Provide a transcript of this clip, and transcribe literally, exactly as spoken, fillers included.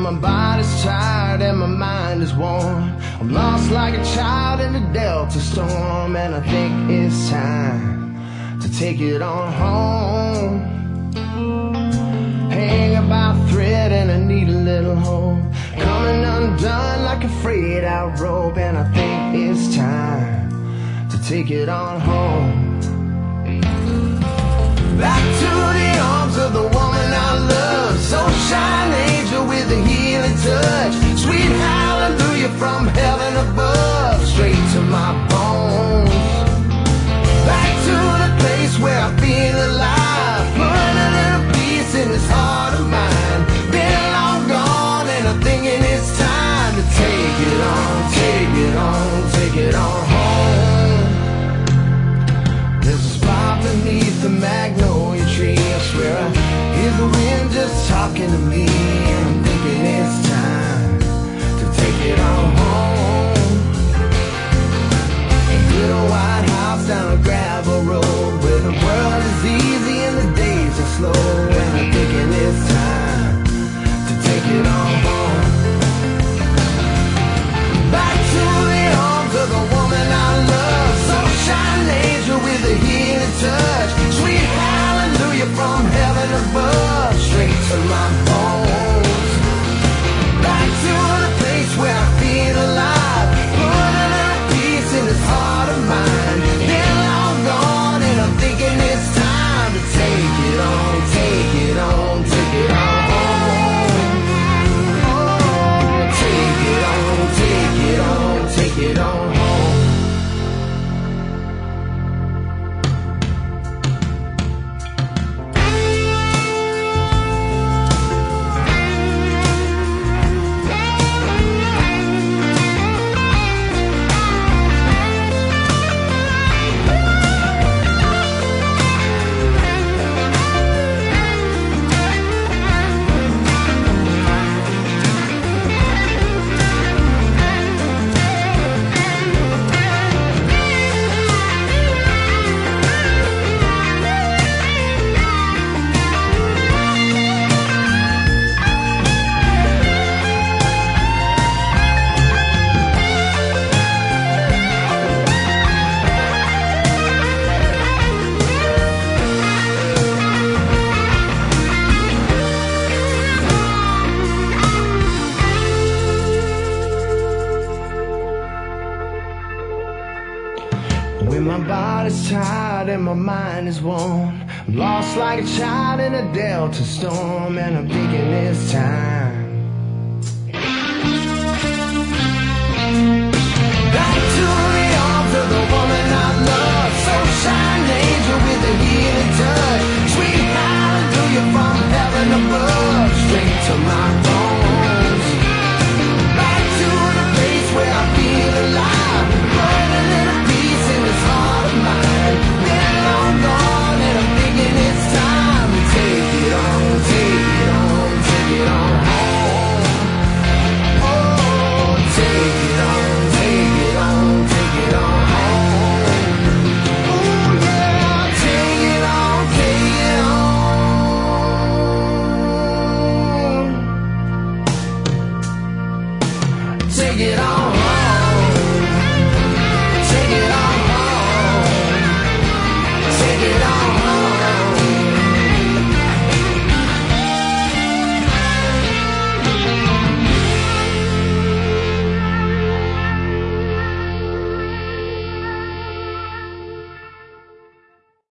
my body's tired and my mind is worn, I'm lost like a child in a Delta storm, and I think it's time to take it on home. Hang about thread and I need a little hope, coming undone like a frayed out rope, and I think it's time to take it on home. Back to the arms of the woman I love, sunshine angel with a healing touch, sweet hallelujah from heaven above, straight to my bones. Back to the place where I feel alive, put a little peace in this heart of mine. Been long gone and I'm thinking it's time to take it on, take it on, take it on home. There's a spot beneath the magnolia tree, I swear I hear the wind just talking to me, and I'm thinking it's time to take it on home. A little white house down a gravel road, where the world is easy and the days are slow, and I'm thinking it's time to take it on home. Back to the arms of the woman I love, sunshine angel with a healing touch, sweet hallelujah from heaven above, straight to my bones. Back to the place where I feel alive, put a little peace in this heart of mine. Been long gone and I'm thinking it's time to take it on, take it on, take it on home. Oh, take it on, take it on, take it on home. When my body's tired and my mind is worn, I'm lost like a child in a Delta storm, and I'm thinking it's time